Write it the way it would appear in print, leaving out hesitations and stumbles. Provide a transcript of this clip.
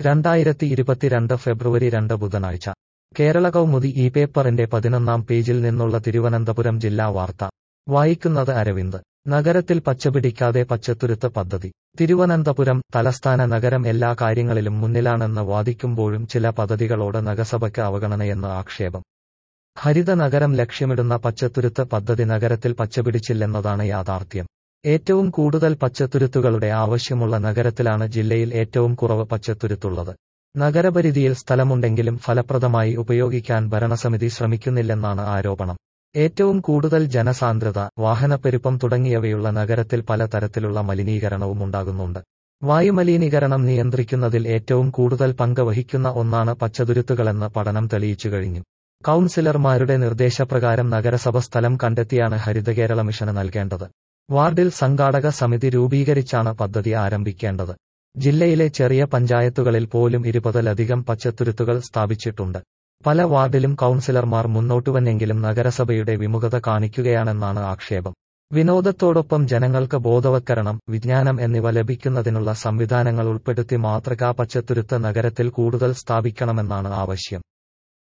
2022 ഫെബ്രുവരി 2 ബുധനാഴ്ച കേരള കൗമുദി ഈ പേപ്പറിന്റെ 11-ാം പേജിൽ നിന്നുള്ള തിരുവനന്തപുരം ജില്ലാ വാർത്ത വായിക്കുന്നത് അരവിന്ദ്. നഗരത്തിൽ പച്ചപിടിക്കാതെ പച്ചത്തുരുത്ത് പദ്ധതി. തിരുവനന്തപുരം തലസ്ഥാന നഗരം എല്ലാ കാര്യങ്ങളിലും മുന്നിലാണെന്ന് വാദിക്കുമ്പോഴും ചില പദ്ധതികളോട് നഗരസഭയ്ക്ക് അവഗണനയെന്ന് ആക്ഷേപം. ഹരിത നഗരം ലക്ഷ്യമിടുന്ന പച്ചത്തുരുത്ത് പദ്ധതി നഗരത്തിൽ പച്ചപിടിച്ചില്ലെന്നതാണ് യാഥാർത്ഥ്യം. ഏറ്റവും കൂടുതൽ പച്ചത്തുരുത്തുകളുടെ ആവശ്യമുള്ള നഗരത്തിലാണ് ജില്ലയിൽ ഏറ്റവും കുറവ് പച്ചത്തുരുത്തുള്ളത്. നഗരപരിധിയിൽ സ്ഥലമുണ്ടെങ്കിലും ഫലപ്രദമായി ഉപയോഗിക്കാൻ ഭരണസമിതി ശ്രമിക്കുന്നില്ലെന്നാണ് ആരോപണം. ഏറ്റവും കൂടുതൽ ജനസാന്ദ്രത, വാഹനപ്പെരുപ്പം തുടങ്ങിയവയുള്ള നഗരത്തിൽ പലതരത്തിലുള്ള മലിനീകരണവും ഉണ്ടാകുന്നുണ്ട്. വായുമലിനീകരണം നിയന്ത്രിക്കുന്നതിൽ ഏറ്റവും കൂടുതൽ പങ്ക് വഹിക്കുന്ന ഒന്നാണ് പച്ചത്തുരുത്തുകളെന്ന് പഠനം തെളിയിച്ചു കഴിഞ്ഞു. കൗൺസിലർമാരുടെ നിർദ്ദേശപ്രകാരം നഗരസഭ സ്ഥലം കണ്ടെത്തിയാണ് ഹരിതകേരള മിഷന് നൽകേണ്ടത്. വാർഡിൽ സംഘാടക സമിതി രൂപീകരിച്ചാണ് പദ്ധതി ആരംഭിക്കേണ്ടത്. ജില്ലയിലെ ചെറിയ പഞ്ചായത്തുകളിൽ പോലും 20-ലധികം പച്ചത്തുരുത്തുകൾ സ്ഥാപിച്ചിട്ടുണ്ട്. പല വാർഡിലും കൗൺസിലർമാർ മുന്നോട്ടുവന്നെങ്കിലും നഗരസഭയുടെ വിമുഖത കാണിക്കുകയാണെന്നാണ് ആക്ഷേപം. വിനോദത്തോടൊപ്പം ജനങ്ങൾക്ക് ബോധവത്കരണം, വിജ്ഞാനം എന്നിവ ലഭിക്കുന്നതിനുള്ള സംവിധാനങ്ങൾ ഉൾപ്പെടുത്തി മാതൃകാ പച്ചത്തുരുത്ത് നഗരത്തിൽ കൂടുതൽ സ്ഥാപിക്കണമെന്നാണ് ആവശ്യം.